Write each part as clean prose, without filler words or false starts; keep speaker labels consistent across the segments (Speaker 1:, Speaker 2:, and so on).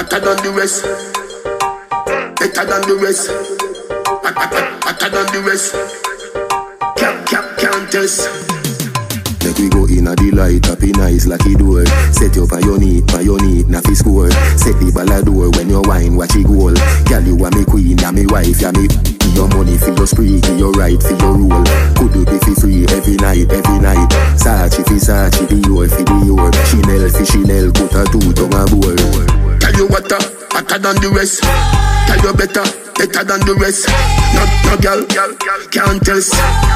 Speaker 1: hotter than the rest. Better than the rest. Hotter than the rest. Can't test.
Speaker 2: Make we go in a delight, happy nice, lucky door. Set you up on your knee, naffy score. Set the ballador when you wine, watch it goal. Girl, you are me queen, and me wife, ya me. Your money for your spree, give your right for your rule. Could you be free every night, every night. Sachi fi Sachi, Dior fi Dior. Chanel fi Chanel, put a tooth on a bowl.
Speaker 1: Tell you what, hotter than the rest. Tell you better than the rest. No girl, can't test.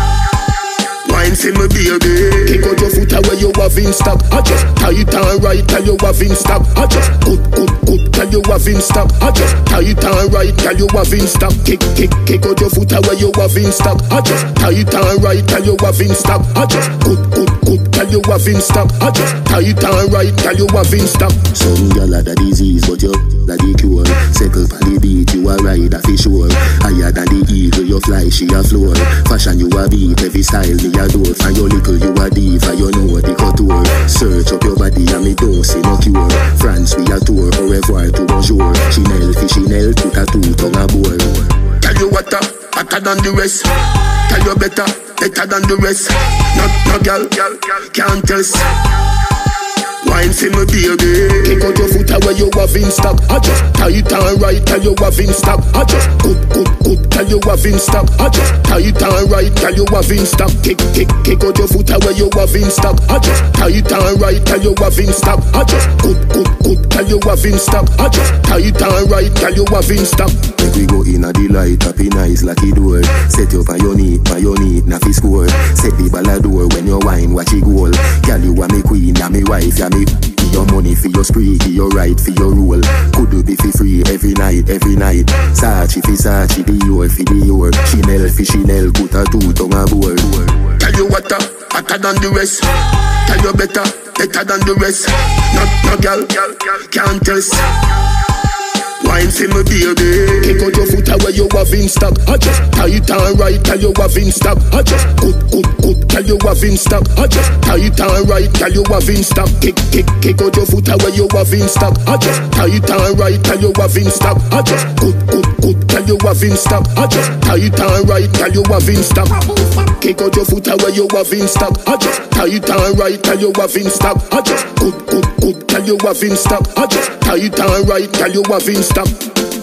Speaker 1: Wine for me baby. Kick out your foot away you have in stock. I just tight and right, tell you have in stock. I just good, tell you have in stock. I just tight and right, tell you have in stock. Kick out your foot away you have in stock. I just tight and right, tell you have in stock. I just good, tell you have in stock. I just tight and right, tell you have in stock.
Speaker 2: Some gyal had a disease, but you like the cure. Circle for the beat, you a ride a fish sure. Higher than the eagle, you fly, she a floor. Fashion you a beat, every style me a door. Find your little, you a diva, you know the couture. Search up your body and me don't see no cure. France we a tour, au revoir to bonjour. Chanel fi Chanel, put a tooth on a bowl.
Speaker 1: Tell you what, hotter than the rest. Tell you better than the rest. No girl, can't test. Wine for me baby. Kick out your foot away you have in stock. I just tight and right, tell you have in stock. I just good, tell you have in stock. I just tight and right, tell you have in stock. Kick out your foot away you have in stock. I just tight and right, tell you have in stock. I just good, tell you have in stock. I just tight and right, tell you have in stock.
Speaker 2: Make we go in a delight, happy nice, lucky door. Set you up on your knee, naffy score. Set the ballador when you wine, watch it goal. Girl, you are me queen, and me wife, ya me. Your money for your spree, give your right for your rule. Could you be free every night, every night. Sachi fi Sachi, Dior fi Dior. Chanel fi Chanel, put a tooth on a bowl.
Speaker 1: Tell you what, hotter than the rest. Tell you better than the rest. No girl, can't test. Wine for me baby. Kick out your foot away you have in stock. I just tight and right, tell you have in stock. I just good, tell you have in stock. I just tight and right, tell you have in stock. Kick out your foot away you have in stock. I just tight and right, tell you have in stock. I just good, tell you have in stock. I just tight and right, tell you have in stock. Kick out your foot away you have in stock. I just tight and right, tell you have in stock. I just good, tell you have in stock. I just tight and right, tell you have in stock.